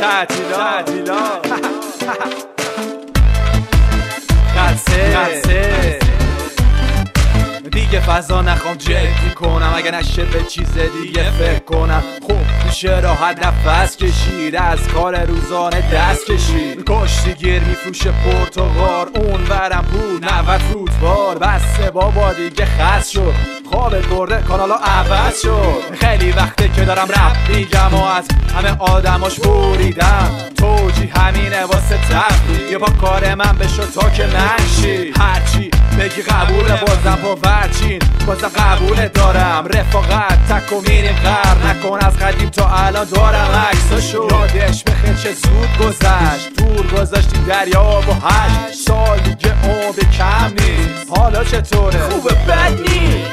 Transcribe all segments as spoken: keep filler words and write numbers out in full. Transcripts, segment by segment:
تعطیلات قصه دیگه فضا نخوام جدی کنم، اگه نشه به چیز دیگه فکر کنم. خب میشه راحت نفس کشید، از کار روزانه دست کشید. کشتیگیر میفروشه پرتقال، اون ورم بود نود فوتبال. بسه بابا دیگه خست شد، خوابت برده کانالا عوض شد. خیلی وقته که دارم رپ میگم و از همه آدماش بریدم. توجی همینه واسه تفریح، یه با کار من بشو تا که منشی. هرچی بگی قبوله، بازم با ورچین بازم قبوله دارم. رفاقت تک و میریم غر، نکن از قدیم تا الان دارم عکساشو. یادش بخیر چه زود گذشت، دور گذاشتی دریا و هشت سال دیگه عمر کم نیست. حالا چطوره؟ خوبه بد نیست،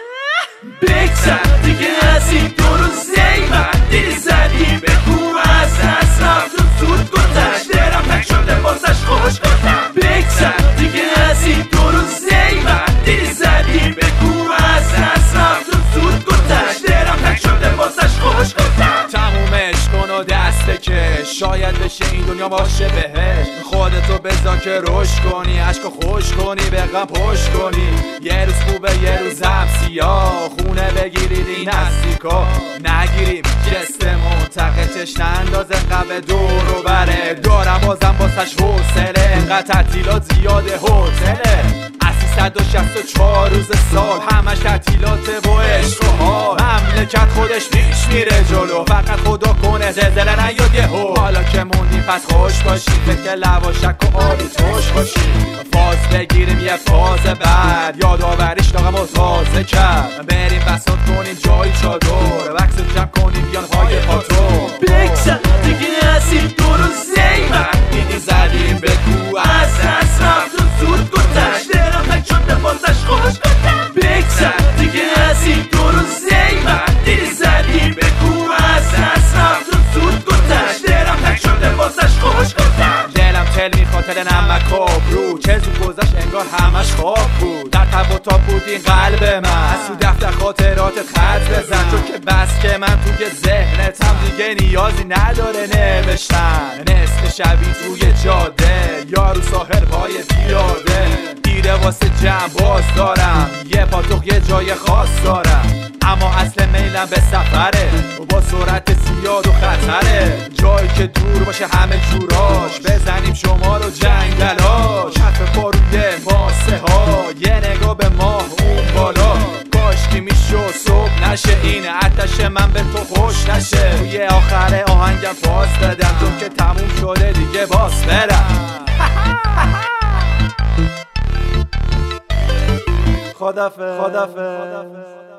بگذر دیگه از این دو روز زیبت. دیر زدی بگو از دست رفت و زود گذشت. درم تک شده بازش خوش گفتم. بگذر دیگه از این دو روز زیبت. دیر زدی بگو از دست رفت و زود گذشت. درم تک شده بازش خوش گفتم. تمومش کن و دسته کش، شاید بشه این دنیا باشه بهش. خودتو بذار که رشد کنی، عشقو خوش کنی، به غم پشت کنی. یه روز خوبه یه روزم سیاه، خونه بگیرید این هستیکا نگیریم. جست منتقشش نندازه قبه دور و بره. دارم بازم باسش حوصله، انقدر تعطیلات زیاده هتله. از سیصد و شصت و چهار روز سال همش تعطیلاته با عشق و حال. مملکت خودش پیش میره جلو، فقط خدا کنه زلزله نیاد یهو. حالا که موندیم پس خوش باشیم، فکر لواشک و آبی توش باشیم. فاز بگیریم یه فاز بعد، یادآوریش داغمو تازه کرد. بریم بساط کنیم جایی چادر، وکس جمع کنیم بیان پای پاتو. بگذر دیگه از این دو روز زیبت. دیدی زدیم بگو از دست رفت و زود گذشت. درم تک شده بازش خوش گفتم. بگذر دیگه از این دو روز زیبت. دیدی زدیم بگو از دست رفت و زود گذشت. درم تک شده بازش خوش گفتم. دلم تل میخاطر نمک آبرو، چه زود گذشت انگار همش خواب بود. در تب و تاب بود این قلب من، از تو دفتر خاطراتت خط بزن. چون که بس که من توی ذهنتم دیگه نیازی نداره نوشتن. نصف شبی توی جاده، یارو ساحل پای پیاده. دیره واسه جمع باز دارم، یه پاتوق یه جای خاص دارم. اما اصل میلم به سفره، با سرعت زیاد و خطره. جایی که دور باشه همه جوراش، بزنیم شمال و جنگلاش. حرف باروی ماسه ها، یه نگاه به ماه اون بالا. کاشکی میشو صبح نشه، این آتش من به تو خوش نشه. توی آخر آهنگم فاز بدم، چون که تموم شده دیگه باز برم. خدافظ خدافظ